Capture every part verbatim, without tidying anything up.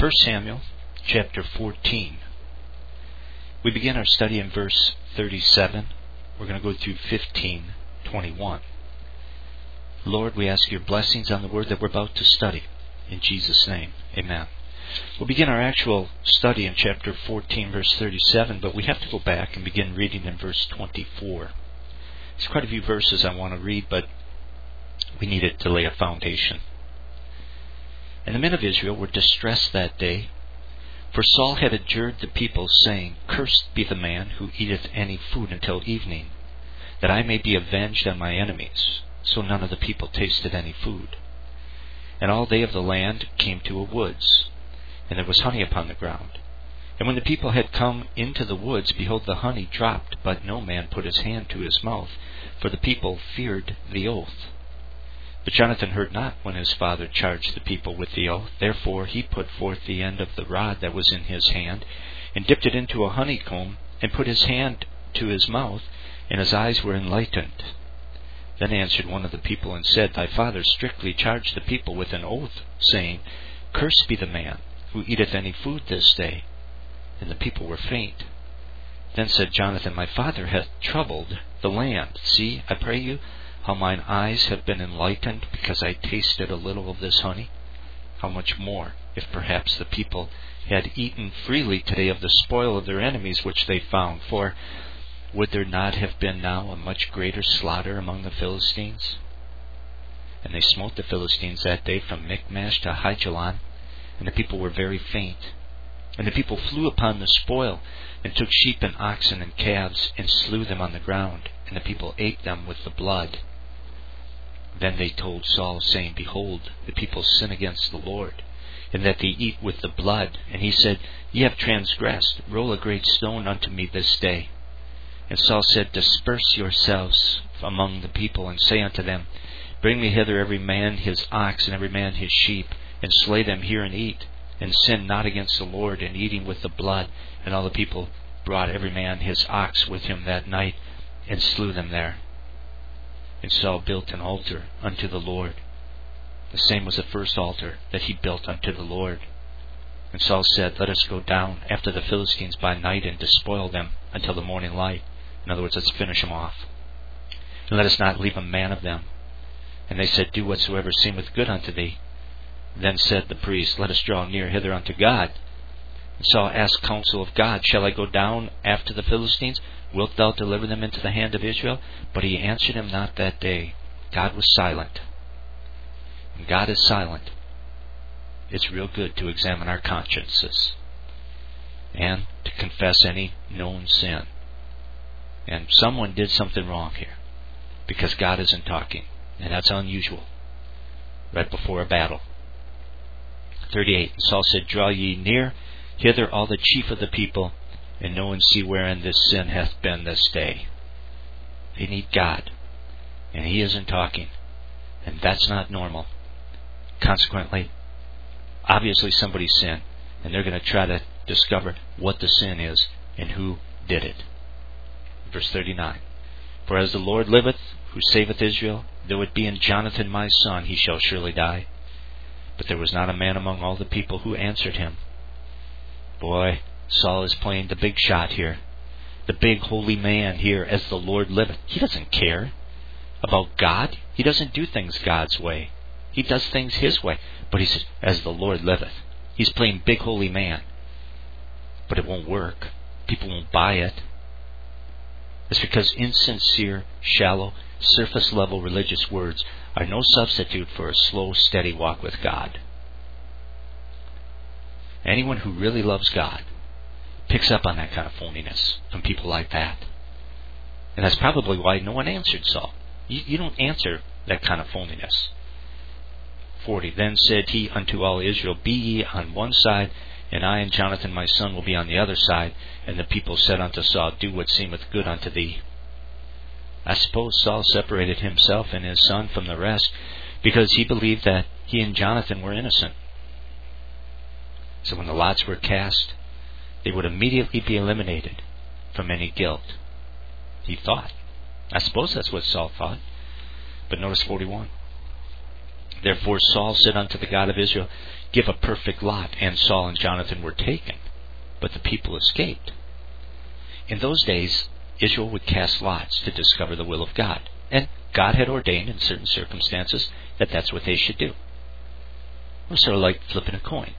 First Samuel chapter fourteen. We begin our study in verse thirty-seven. We're going to go through fifteen twenty-one. Lord, we ask your blessings on the word that we're about to study. In Jesus' name, amen. We'll begin our actual study in chapter fourteen, verse thirty-seven, but we have to go back and begin reading in verse twenty-four. There's quite a few verses I want to read, but we need it to lay a foundation. And the men of Israel were distressed that day, for Saul had adjured the people, saying, Cursed be the man who eateth any food until evening, that I may be avenged on my enemies. So none of the people tasted any food. And all they of the land came to a woods, and there was honey upon the ground. And when the people had come into the woods, behold, the honey dropped, but no man put his hand to his mouth, for the people feared the oath. But Jonathan heard not when his father charged the people with the oath. Therefore he put forth the end of the rod that was in his hand, and dipped it into a honeycomb, and put his hand to his mouth, and his eyes were enlightened. Then answered one of the people, and said, Thy father strictly charged the people with an oath, saying, Cursed be the man who eateth any food this day. And the people were faint. Then said Jonathan, My father hath troubled the land. See, I pray you, how mine eyes have been enlightened, because I tasted a little of this honey. How much more, if perhaps the people had eaten freely today of the spoil of their enemies which they found? For would there not have been now a much greater slaughter among the Philistines? And they smote the Philistines that day from Michmash to Aijalon, and the people were very faint. And the people flew upon the spoil, and took sheep and oxen and calves, and slew them on the ground, and the people ate them with the blood. Then they told Saul, saying, Behold, the people sin against the Lord, and that they eat with the blood. And he said, Ye have transgressed. Roll a great stone unto me this day. And Saul said, Disperse yourselves among the people, and say unto them, Bring me hither every man his ox, and every man his sheep, and slay them here and eat, and sin not against the Lord in eating with the blood. And all the people brought every man his ox with him that night, and slew them there. And Saul built an altar unto the Lord. The same was the first altar that he built unto the Lord. And Saul said, Let us go down after the Philistines by night, and despoil them until the morning light. In other words, let's finish them off. And let us not leave a man of them. And they said, Do whatsoever seemeth good unto thee. Then said the priest, Let us draw near hither unto God. And Saul asked counsel of God, Shall I go down after the Philistines? Wilt thou deliver them into the hand of Israel? But he answered him not that day. God was silent. When God is silent, it's real good to examine our consciences and to confess any known sin. And someone did something wrong here, because God isn't talking, and that's unusual right before a battle. thirty-eight. And Saul said, Draw ye near hither all the chief of the people, and know and see wherein this sin hath been this day. They need God, and He isn't talking, and that's not normal. Consequently, obviously somebody sinned, and they're going to try to discover what the sin is and who did it. Verse thirty-nine. For as the Lord liveth, who saveth Israel, though it be in Jonathan my son, he shall surely die. But there was not a man among all the people who answered him. Boy, Saul is playing the big shot here. The big holy man here, as the Lord liveth. He doesn't care about God. He doesn't do things God's way. He does things His way. But he says, as the Lord liveth. He's playing big holy man. But it won't work. People won't buy it. It's because insincere, shallow, surface-level religious words are no substitute for a slow, steady walk with God. Anyone who really loves God picks up on that kind of phoniness from people like that. And that's probably why no one answered Saul. You, you don't answer that kind of phoniness. forty. Then said he unto all Israel, Be ye on one side, and I and Jonathan my son will be on the other side. And the people said unto Saul, Do what seemeth good unto thee. I suppose Saul separated himself and his son from the rest, because he believed that he and Jonathan were innocent. So when the lots were cast, they would immediately be eliminated from any guilt. He thought. I suppose that's what Saul thought. But notice forty-one. Therefore Saul said unto the God of Israel, Give a perfect lot. And Saul and Jonathan were taken, but the people escaped. In those days, Israel would cast lots to discover the will of God. And God had ordained in certain circumstances that that's what they should do. It was sort of like flipping a coin.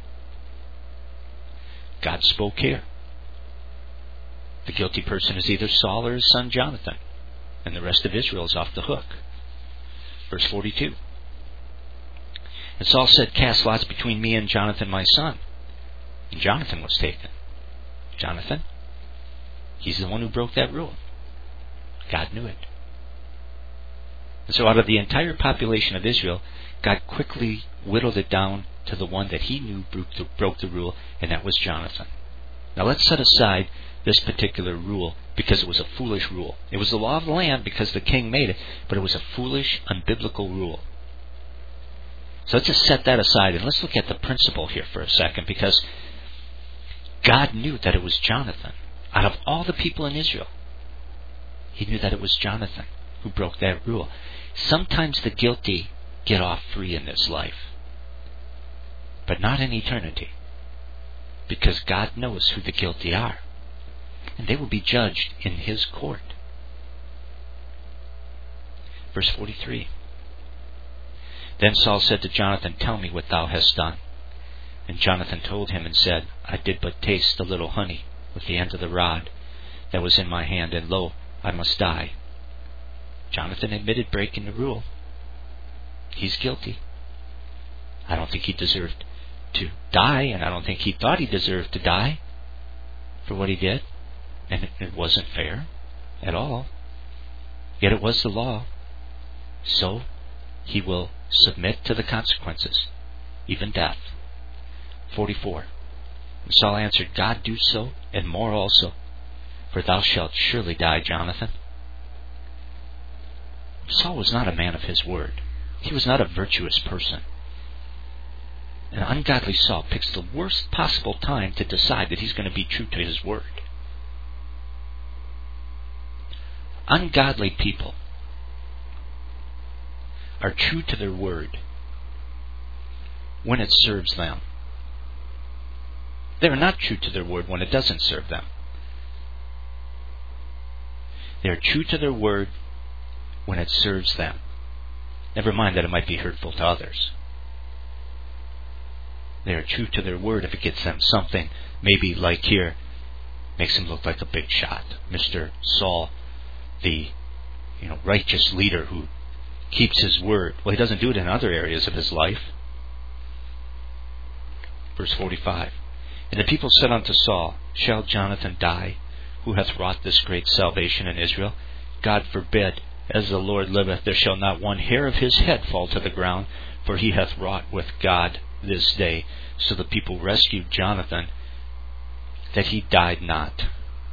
God spoke here. The guilty person is either Saul or his son Jonathan, and the rest of Israel is off the hook. Verse forty-two. And Saul said, Cast lots between me and Jonathan my son. And Jonathan was taken. Jonathan? He's the one who broke that rule. God knew it. And so out of the entire population of Israel, God quickly whittled it down to the one that he knew broke the, broke the rule, and that was Jonathan. Now let's set aside this particular rule because it was a foolish rule. It was the law of the land because the king made it, but it was a foolish, unbiblical rule. So let's just set that aside and let's look at the principle here for a second, because God knew that it was Jonathan. Out of all the people in Israel, he knew that it was Jonathan who broke that rule. Sometimes the guilty get off free in this life, but not in eternity, because God knows who the guilty are, and they will be judged in his court. Verse forty-three. Then Saul said to Jonathan, Tell me what thou hast done. And Jonathan told him and said, I did but taste a little honey with the end of the rod that was in my hand, and lo, I must die. Jonathan admitted breaking the rule. He's guilty. I don't think he deserved to die, and I don't think he thought he deserved to die for what he did. And it wasn't fair at all. Yet it was the law. So he will submit to the consequences, even death. forty-four. And Saul answered, God do so, and more also, for thou shalt surely die, Jonathan. Saul was not a man of his word. He was not a virtuous person. An ungodly Saul picks the worst possible time to decide that he's going to be true to his word. Ungodly people are true to their word when it serves them. They are not true to their word when it doesn't serve them. They are true to their word when it serves them. Never mind that it might be hurtful to others. They are true to their word if it gets them something, maybe like here, makes him look like a big shot. Mister Saul, the you know righteous leader who keeps his word. Well, he doesn't do it in other areas of his life. Verse forty-five. And the people said unto Saul, Shall Jonathan die, who hath wrought this great salvation in Israel? God forbid. As the Lord liveth, there shall not one hair of his head fall to the ground, for he hath wrought with God this day. So the people rescued Jonathan, that he died not.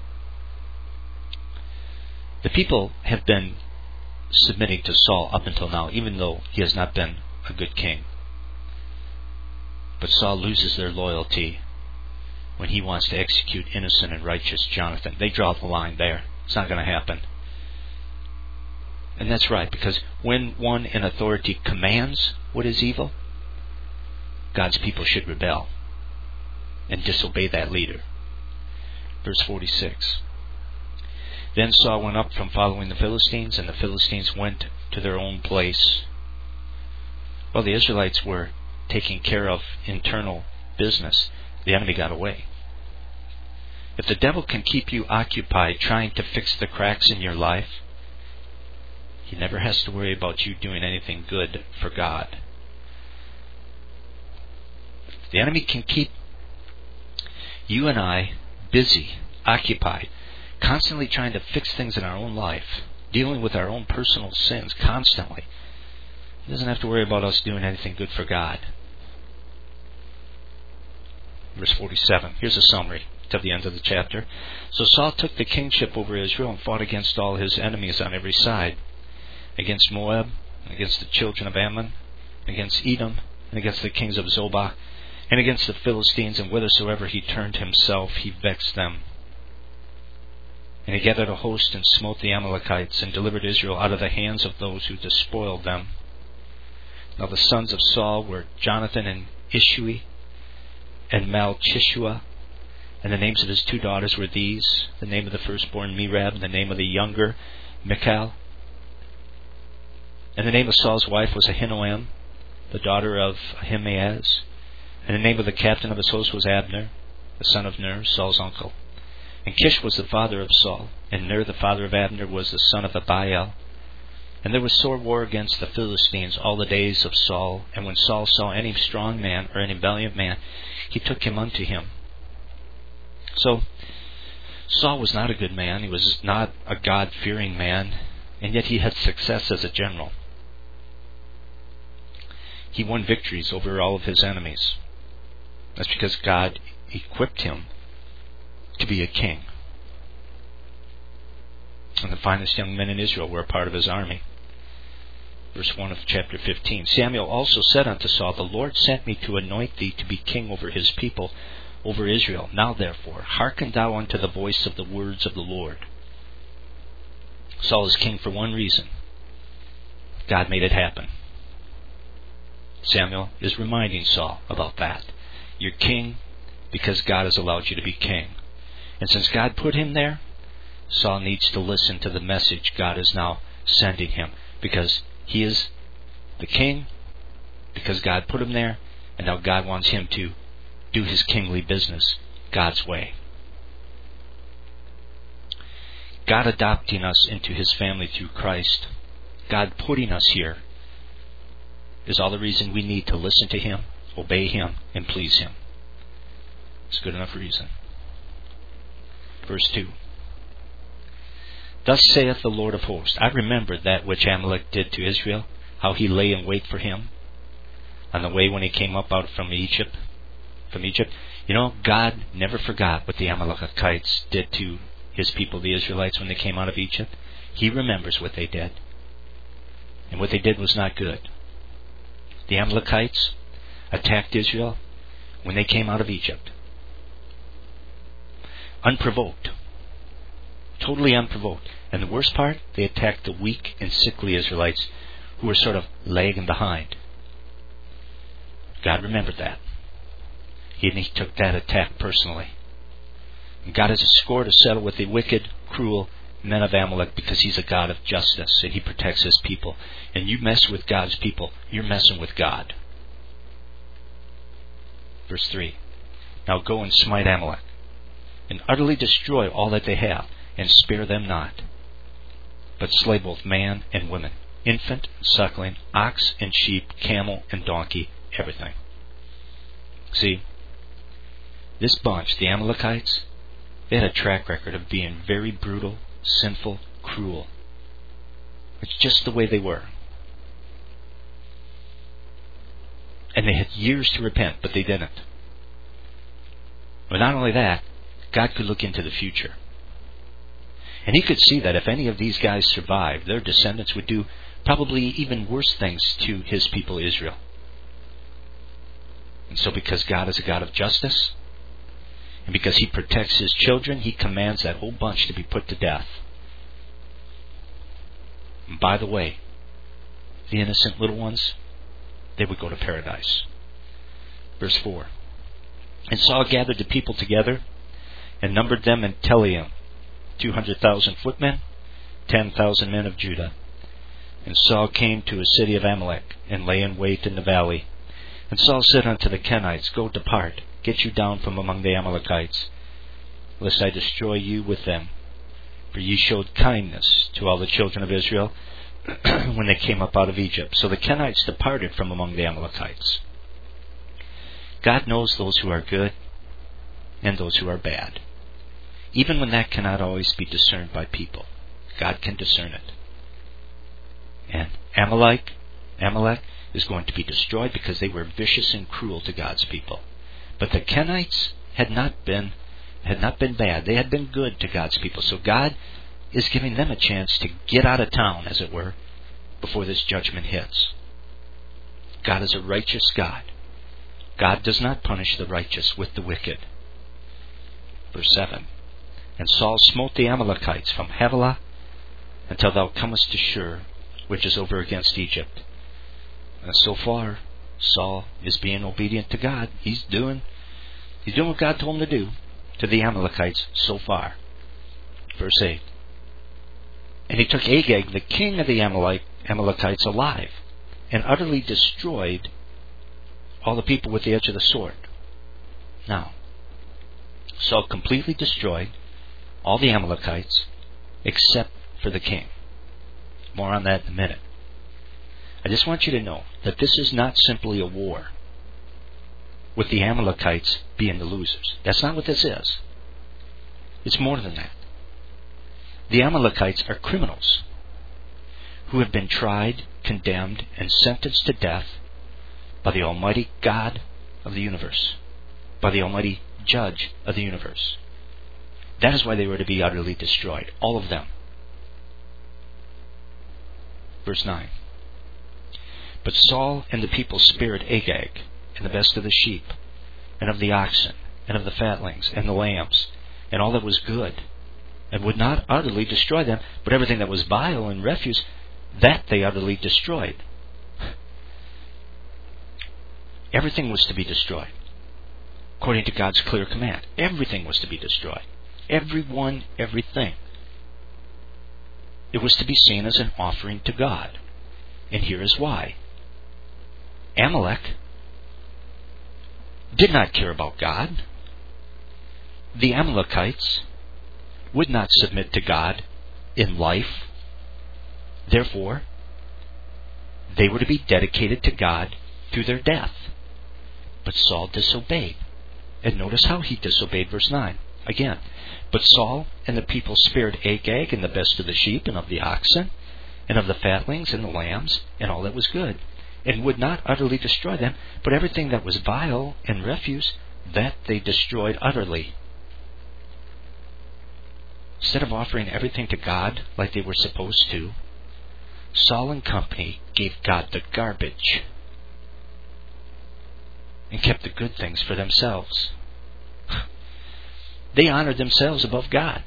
The people have been submitting to Saul up until now, even though he has not been a good king. But Saul loses their loyalty when he wants to execute innocent and righteous Jonathan. They draw the line there. It's not going to happen. And that's right, because when one in authority commands what is evil, God's people should rebel and disobey that leader. Verse forty-six. Then Saul went up from following the Philistines, and the Philistines went to their own place. While the Israelites were taking care of internal business, the enemy got away. If the devil can keep you occupied trying to fix the cracks in your life, he never has to worry about you doing anything good for God. The enemy can keep you and I busy, occupied, constantly trying to fix things in our own life, dealing with our own personal sins constantly. He doesn't have to worry about us doing anything good for God. Verse forty-seven. Here's a summary to the end of the chapter. So Saul took the kingship over Israel and fought against all his enemies on every side, against Moab, against the children of Ammon, against Edom, and against the kings of Zobah, and against the Philistines, and whithersoever he turned himself, he vexed them. And he gathered a host and smote the Amalekites, and delivered Israel out of the hands of those who despoiled them. Now the sons of Saul were Jonathan and Ishui and Malchishua, and the names of his two daughters were these: the name of the firstborn Merab, and the name of the younger Michal. And the name of Saul's wife was Ahinoam, the daughter of Ahimaaz. And the name of the captain of his host was Abner, the son of Ner, Saul's uncle. And Kish was the father of Saul, and Ner the father of Abner was the son of Abiel. And there was sore war against the Philistines all the days of Saul. And when Saul saw any strong man or any valiant man, he took him unto him. So Saul was not a good man. He was not a God-fearing man, and yet he had success as a general. He won victories over all of his enemies. That's because God equipped him to be a king. And the finest young men in Israel were a part of his army. Verse one of chapter fifteen. Samuel also said unto Saul, The Lord sent me to anoint thee to be king over his people, over Israel. Now therefore, hearken thou unto the voice of the words of the Lord. Saul is king for one reason. God made it happen. Samuel is reminding Saul about that. You're king because God has allowed you to be king. And since God put him there, Saul needs to listen to the message God is now sending him, because he is the king, because God put him there, and now God wants him to do his kingly business God's way. God adopting us into his family through Christ, God putting us here, is all the reason we need to listen to him, obey him, and please him. It's good enough reason. Verse two. Thus saith the Lord of hosts, I remember that which Amalek did to Israel, how he lay in wait for him on the way when he came up out from Egypt. From Egypt, you know, God never forgot what the Amalekites did to his people, the Israelites, when they came out of Egypt. He remembers what they did, and what they did was not good. The Amalekites attacked Israel when they came out of Egypt. Unprovoked. Totally unprovoked. And the worst part, they attacked the weak and sickly Israelites who were sort of lagging behind. God remembered that. He, he took that attack personally. And God has a score to settle with the wicked, cruel men of Amalek, because he's a God of justice and he protects his people. And you mess with God's people, you're messing with God. Verse three. Now go and smite Amalek, and utterly destroy all that they have, and spare them not, but slay both man and woman, infant and suckling, ox and sheep, camel and donkey, everything. See, this bunch, the Amalekites, they had a track record of being very brutal, sinful, cruel. It's just the way they were. And they had years to repent, but they didn't. But not only that, God could look into the future. And he could see that if any of these guys survived, their descendants would do probably even worse things to his people Israel. And so because God is a God of justice, and because he protects his children, he commands that whole bunch to be put to death. And by the way, the innocent little ones, they would go to paradise. Verse four. And Saul gathered the people together, and numbered them in Telaim, two hundred thousand footmen, ten thousand men of Judah. And Saul came to a city of Amalek, and lay in wait in the valley. And Saul said unto the Kenites, Go, depart, get you down from among the Amalekites, lest I destroy you with them. For ye showed kindness to all the children of Israel when they came up out of Egypt. So the Kenites departed from among the Amalekites. God knows those who are good and those who are bad. Even when that cannot always be discerned by people, God can discern it. And Amalek, Amalek is going to be destroyed because they were vicious and cruel to God's people. But the Kenites had not been had not been bad. They had been good to God's people. So God is giving them a chance to get out of town, as it were, before this judgment hits. God is a righteous God. God does not punish the righteous with the wicked. Verse seven. And Saul smote the Amalekites from Havilah until thou comest to Shur, which is over against Egypt. And so far, Saul is being obedient to God. He's doing, he's doing what God told him to do to the Amalekites so far. Verse eight. And he took Agag, the king of the Amalek, Amalekites, alive, and utterly destroyed all the people with the edge of the sword. Now, Saul completely destroyed all the Amalekites except for the king. More on that in a minute. I just want you to know that this is not simply a war with the Amalekites being the losers. That's not what this is. It's more than that. The Amalekites are criminals who have been tried, condemned, and sentenced to death by the Almighty God of the universe, by the Almighty Judge of the universe. That is why they were to be utterly destroyed, all of them. Verse nine. But Saul and the people spared Agag, and the best of the sheep, and of the oxen, and of the fatlings, and the lambs, and all that was good, and would not utterly destroy them, but everything that was vile and refuse, that they utterly destroyed. Everything was to be destroyed, according to God's clear command. Everything was to be destroyed. Everyone, everything. It was to be seen as an offering to God. And here is why. Amalek did not care about God. The Amalekites would not submit to God in life. Therefore, they were to be dedicated to God through their death. But Saul disobeyed. And notice how he disobeyed, verse nine. Again, but Saul and the people spared Agag and the best of the sheep and of the oxen and of the fatlings and the lambs and all that was good, and would not utterly destroy them, but everything that was vile and refuse, that they destroyed utterly. Instead of offering everything to God like they were supposed to, Saul and company gave God the garbage and kept the good things for themselves. They honored themselves above God.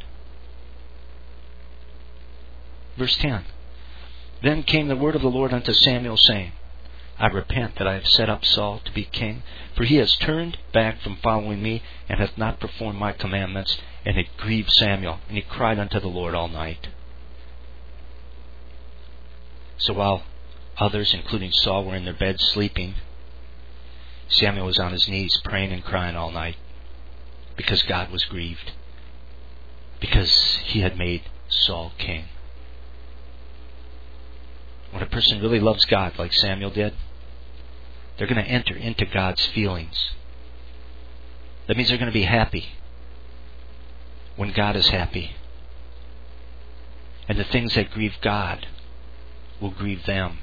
Verse ten. Then came the word of the Lord unto Samuel, saying, I repent that I have set up Saul to be king, for he has turned back from following me, and hath not performed my commandments. And it grieved Samuel, and he cried unto the Lord all night. So while others, including Saul, were in their beds sleeping, Samuel was on his knees praying and crying all night, because God was grieved, because he had made Saul king. When a person really loves God like Samuel did, they're going to enter into God's feelings. That means they're going to be happy when God is happy. And the things that grieve God will grieve them.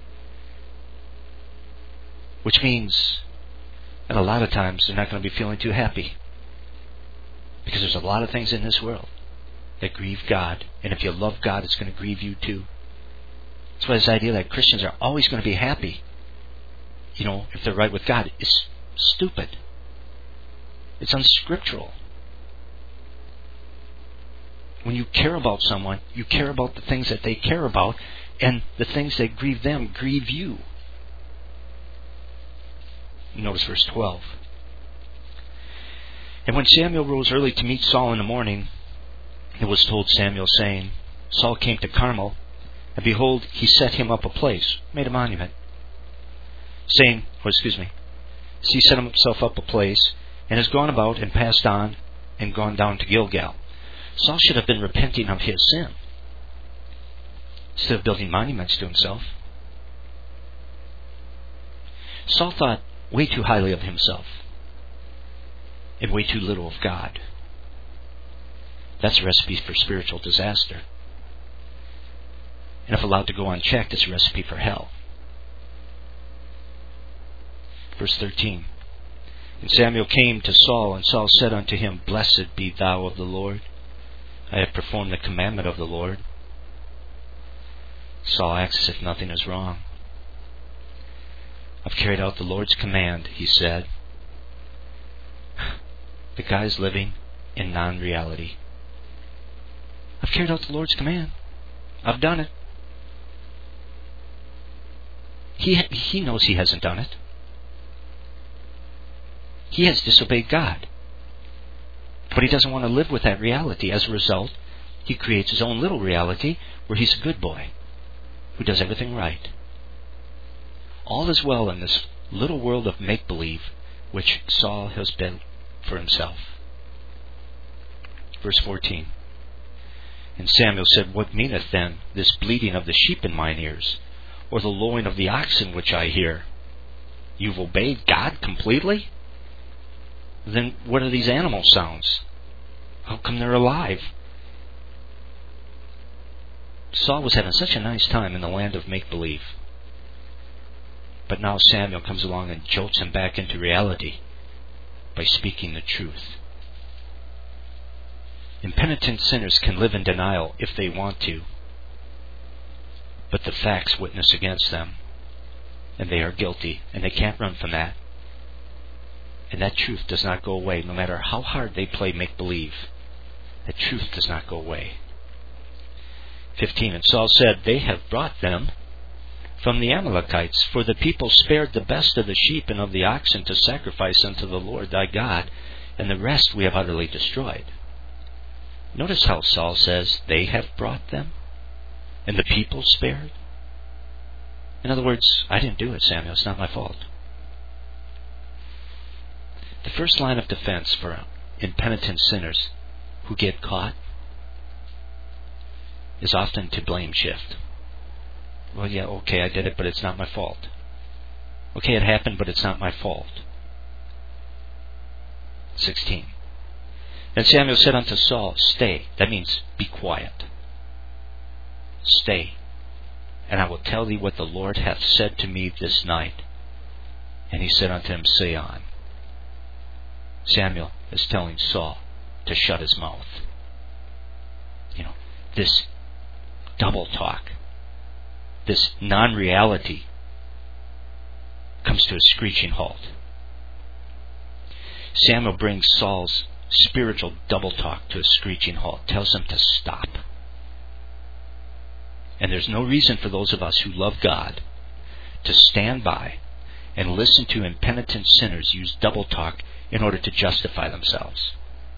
Which means that a lot of times they're not going to be feeling too happy. Because there's a lot of things in this world that grieve God. And if you love God, it's going to grieve you too. That's why this idea that Christians are always going to be happy, you know, if they're right with God, is stupid. It's unscriptural. When you care about someone, you care about the things that they care about, and the things that grieve them grieve you. Notice verse twelve. And when Samuel rose early to meet Saul in the morning, it was told Samuel, saying, Saul came to Carmel, and behold, he set him up a place, made a monument, saying, or excuse me, he set himself up a place, and has gone about and passed on, and gone down to Gilgal. Saul should have been repenting of his sin, instead of building monuments to himself. Saul thought way too highly of himself, and way too little of God. That's a recipe for spiritual disaster. And if allowed to go unchecked, it's a recipe for hell. Verse thirteen. And Samuel came to Saul, and Saul said unto him, Blessed be thou of the Lord. I have performed the commandment of the Lord. Saul acts as if nothing is wrong. I've carried out the Lord's command, he said. The guy's living in non-reality. I've carried out the Lord's command. I've done it. He He, he knows he hasn't done it. He has disobeyed God. But he doesn't want to live with that reality. As a result, he creates his own little reality where he's a good boy who does everything right. All is well in this little world of make-believe which Saul has built for himself. Verse fourteen. And Samuel said, What meaneth then this bleating of the sheep in mine ears, or the lowing of the oxen which I hear? You've obeyed God completely? Then what are these animal sounds? How come they're alive? Saul was having such a nice time in the land of make-believe. But now Samuel comes along and jolts him back into reality by speaking the truth. Impenitent sinners can live in denial if they want to, but the facts witness against them, and they are guilty, and they can't run from that. And that truth does not go away, no matter how hard they play make-believe. That truth does not go away. fifteen. And Saul said, They have brought them from the Amalekites, for the people spared the best of the sheep and of the oxen to sacrifice unto the Lord thy God, and the rest we have utterly destroyed. Notice how Saul says, They have brought them, and the people spared. In other words, I didn't do it, Samuel. It's not my fault. The first line of defense for impenitent sinners who get caught is often to blame shift. Well, yeah, okay, I did it, but it's not my fault. Okay, it happened, but it's not my fault. sixteen. And Samuel said unto Saul, Stay. That means be quiet. Stay, and I will tell thee what the Lord hath said to me this night. And he said unto him, Say on. Samuel is telling Saul to shut his mouth. You know, this double talk, this non-reality comes to a screeching halt. Samuel brings Saul's spiritual double talk to a screeching halt, tells him to stop. And there's no reason for those of us who love God to stand by and listen to impenitent sinners use double talk in order to justify themselves.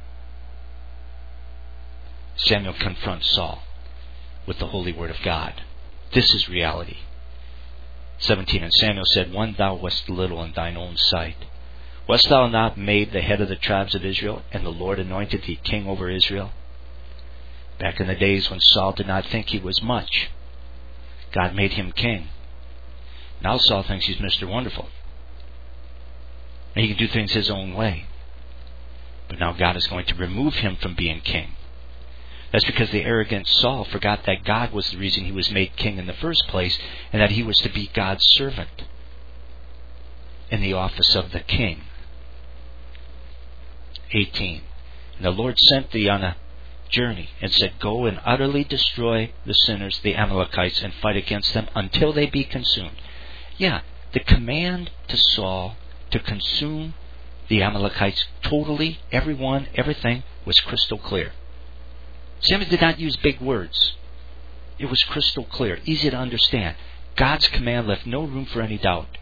Samuel confronts Saul with the holy word of God. This is reality. seventeen. And Samuel said, One, thou wast little in thine own sight. Wast thou not made the head of the tribes of Israel, and the Lord anointed thee king over Israel? Back in the days when Saul did not think he was much, God made him king. Now Saul thinks he's Mister Wonderful. And he can do things his own way. But now God is going to remove him from being king. That's because the arrogant Saul forgot that God was the reason he was made king in the first place, and that he was to be God's servant in the office of the king. eighteen. And the Lord sent thee on a journey, and said, Go and utterly destroy the sinners, the Amalekites, and fight against them until they be consumed. Yeah, the command to Saul to consume the Amalekites totally, everyone, everything, was crystal clear. Samuel did not use big words. It was crystal clear, easy to understand. God's command left no room for any doubt.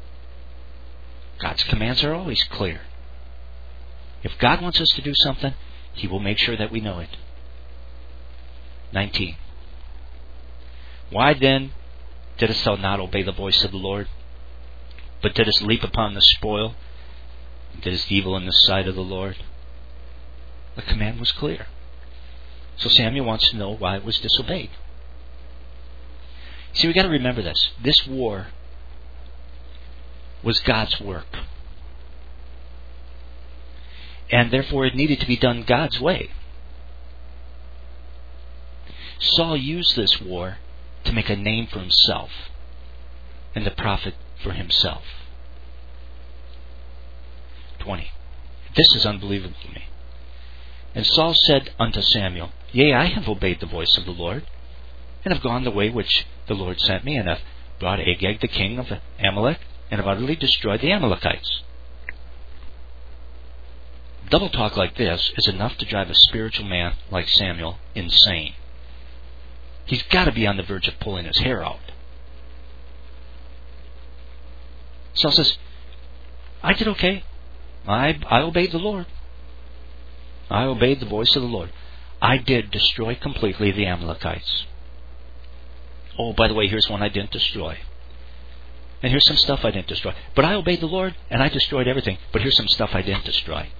God's commands are always clear. If God wants us to do something, He will make sure that we know it. nineteen. Why then didst thou not obey the voice of the Lord, but didst leap upon the spoil, and didst evil in the sight of the Lord? The command was clear. So Samuel wants to know why it was disobeyed. See, we've got to remember this. This war was God's work. And therefore it needed to be done God's way. Saul used this war to make a name for himself and the profit for himself. twenty. This is unbelievable to me. And Saul said unto Samuel, Yea, I have obeyed the voice of the Lord, and have gone the way which the Lord sent me, and have brought Agag the king of Amalek, and have utterly destroyed the Amalekites. Double talk like this is enough to drive a spiritual man like Samuel insane. He's got to be on the verge of pulling his hair out. Saul says, I did okay. I, I obeyed the Lord. I obeyed the voice of the Lord. I did destroy completely the Amalekites. Oh, by the way, here's one I didn't destroy. And here's some stuff I didn't destroy. But I obeyed the Lord, and I destroyed everything. But here's some stuff I didn't destroy.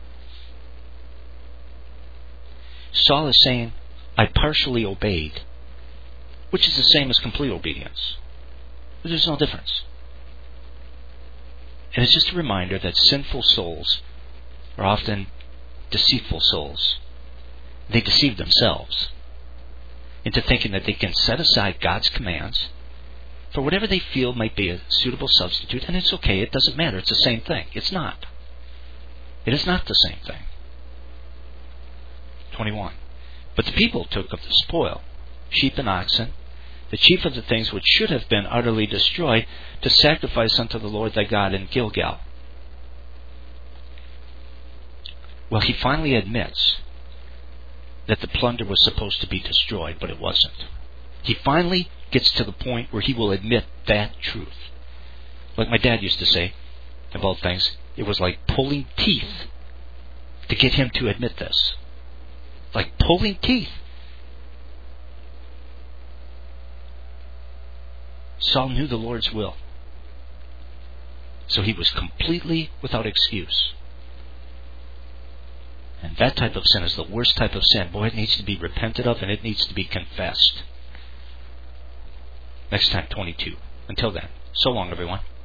Saul is saying, I partially obeyed, which is the same as complete obedience. There's no difference. And it's just a reminder that sinful souls are often deceitful souls. They deceive themselves into thinking that they can set aside God's commands for whatever they feel might be a suitable substitute, and it's okay, it doesn't matter, it's the same thing. It's not. It is not the same thing. twenty-one. But the people took of the spoil, sheep and oxen, the chief of the things which should have been utterly destroyed, to sacrifice unto the Lord thy God in Gilgal. Well, he finally admits that the plunder was supposed to be destroyed, but it wasn't. He finally gets to the point where he will admit that truth. Like my dad used to say about things, it was like pulling teeth to get him to admit this. Like pulling teeth. Saul knew the Lord's will. So he was completely without excuse. And that type of sin is the worst type of sin. Boy, it needs to be repented of and it needs to be confessed. Next time, twenty-two. Until then, so long, everyone.